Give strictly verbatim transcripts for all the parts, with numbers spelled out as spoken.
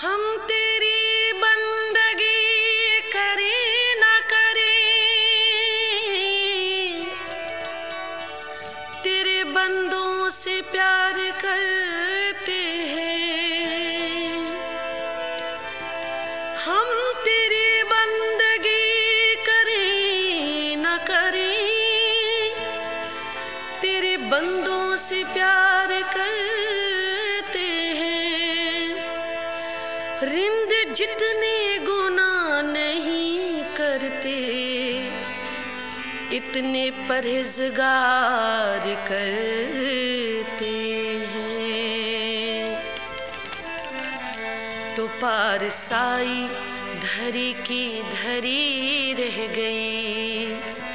हम तेरी बंदगी करें ना करें, तेरे बंदों से प्यार करते हैं। हम तेरी बंदगी करें ना करें, तेरे बंदों से प्यार करते हैं। रिंद जितने गुनाह नहीं करते, इतने परहेज़गार करते हैं। तो पारसाई धरी की धरी रह गई,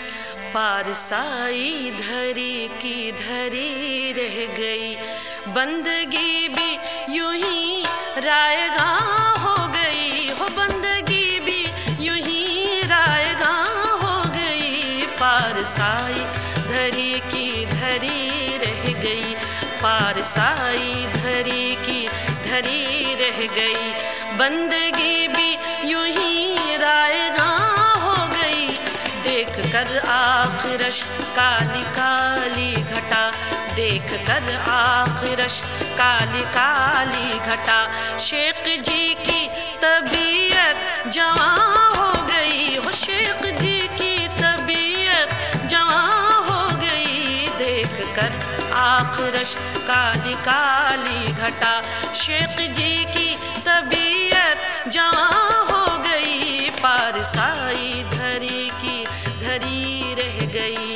पारसाई धरी की धरी रह गई। बंदगी भी यूं ही रायगा हो गई, हो बंदगी भी यूं ही रायगा हो गई। पारसाई धरी की धरी रह गई, पारसाई धरी की धरी रह गई। बंदगी भी यूं ही रायगा हो गई। देख कर आखिरश काली काली घटा, देख कर आखिरश काली काली घटा। शेख जी की तबीयत जवां हो गई, हो शेख जी की तबीयत जवां हो गई। देख कर आखिरश काली काली घटा, शेख जी की तबीयत जवां हो गई। पारसाई धरी की धरी रह गई।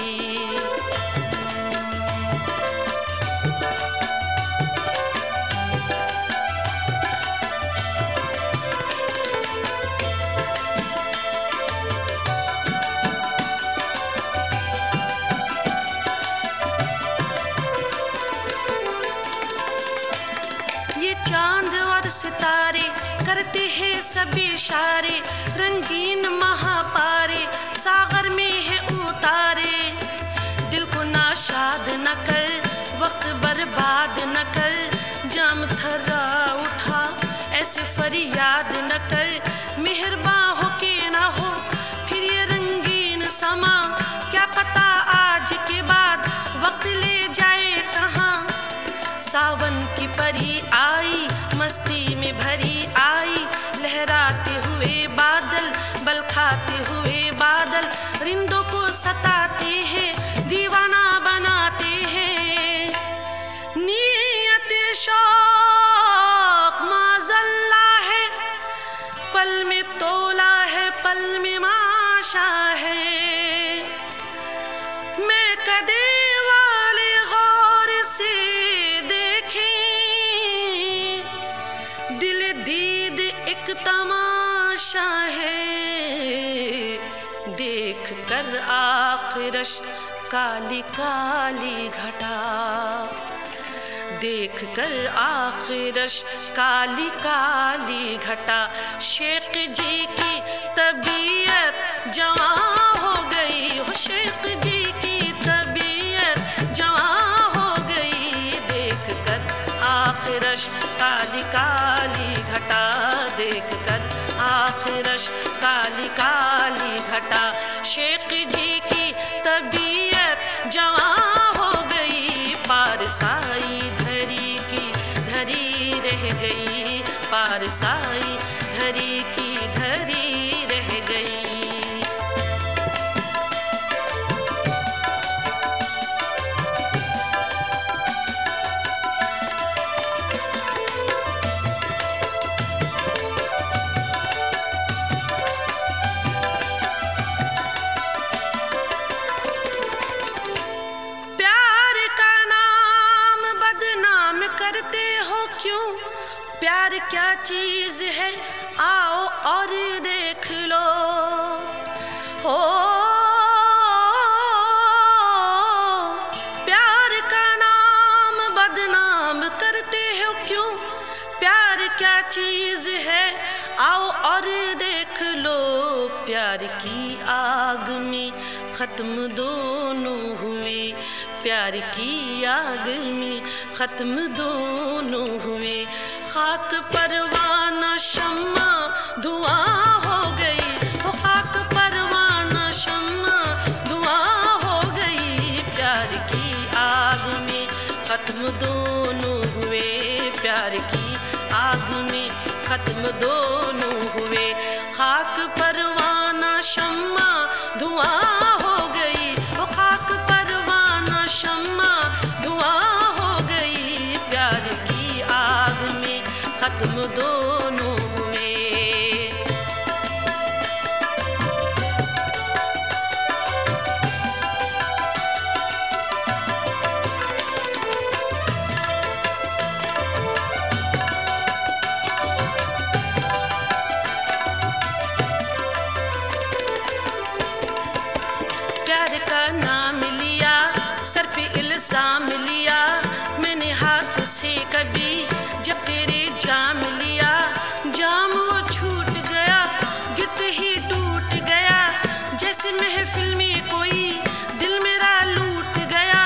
ये चांद और सितारे करते हैं सभी इशारे, रंगीन महापारे सागर में है उतारे। दिल को नाशाद न कर, वक्त बर्बाद न कर, जाम थर्रा उठा ऐसे फरियाद न कर। मेहरबान हो के ना हो फिर ये रंगीन समा, क्या पता आज के बाद वक्त ले जाए कहाँ। सावन की परी आई मस्ती में भरी आई, लहराते हुए बादल बल खाते हुए बादल रिंदों को सताते हैं, दीवाना बनाते हैं। नीयत शौक माज़ल्ला है, पल में तोला है पल में माशा है। मैं कदे वाले गौर से दिल दीद एक तमाशा है। देख कर आखिरश काली काली घटा, देख कर आखिरश काली काली घटा। शेख जी की तबीयत जवां हो गई, हो शेख जी की तबीयत जवां हो गई। देख कर आखिरश काली काली घटा, देख कर आखिरश काली काली घटा। शेख जी की तबीयत जवां हो गई, पारसाई धरी की धरी रह गई, पारसाई धरी की धरी रह गई। प्यार क्या चीज है आओ और देख लो, हो प्यार का नाम बदनाम करते हो क्यों। प्यार क्या चीज है आओ और देख लो। प्यार की आग में खत्म दोनों हुए, प्यार की आग में खत्म दोनों हुए। खाक परवाना शम्मा धुआं हो गई, वो खाक परवाना शम्मा धुआं हो गई। प्यार की आग में खत्म दोनों हुए, प्यार की आग में खत्म दोनों हुए। खाक परवाना शम्मा धुआं हो गई, वो खाक परवाना शम्मा धुआं हो गई। प्यार की आग में खत्म दोनों हुए। प्यार का नाम लिया, सर पे इल्जाम लिया, मैंने हाथों से कभी जब तेरे जाम लिया। जाम वो छूट गया, गिरते ही टूट गया, जैसे महफिल